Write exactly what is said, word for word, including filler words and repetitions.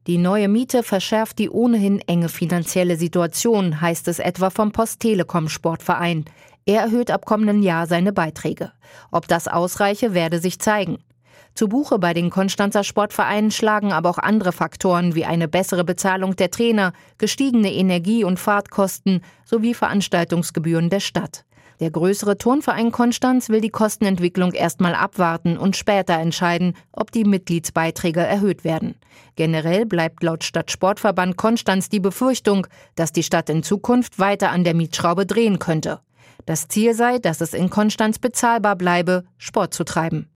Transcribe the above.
Die neue Miete verschärft die ohnehin enge finanzielle Situation, heißt es etwa vom Post-Telekom Sportverein. Er erhöht ab kommenden Jahr seine Beiträge. Ob das ausreiche, werde sich zeigen. Zu Buche bei den Konstanzer Sportvereinen schlagen aber auch andere Faktoren wie eine bessere Bezahlung der Trainer, gestiegene Energie- und Fahrtkosten sowie Veranstaltungsgebühren der Stadt. Der größere Turnverein Konstanz will die Kostenentwicklung erstmal abwarten und später entscheiden, ob die Mitgliedsbeiträge erhöht werden. Generell bleibt laut Stadtsportverband Konstanz die Befürchtung, dass die Stadt in Zukunft weiter an der Mietschraube drehen könnte. Das Ziel sei, dass es in Konstanz bezahlbar bleibe, Sport zu treiben.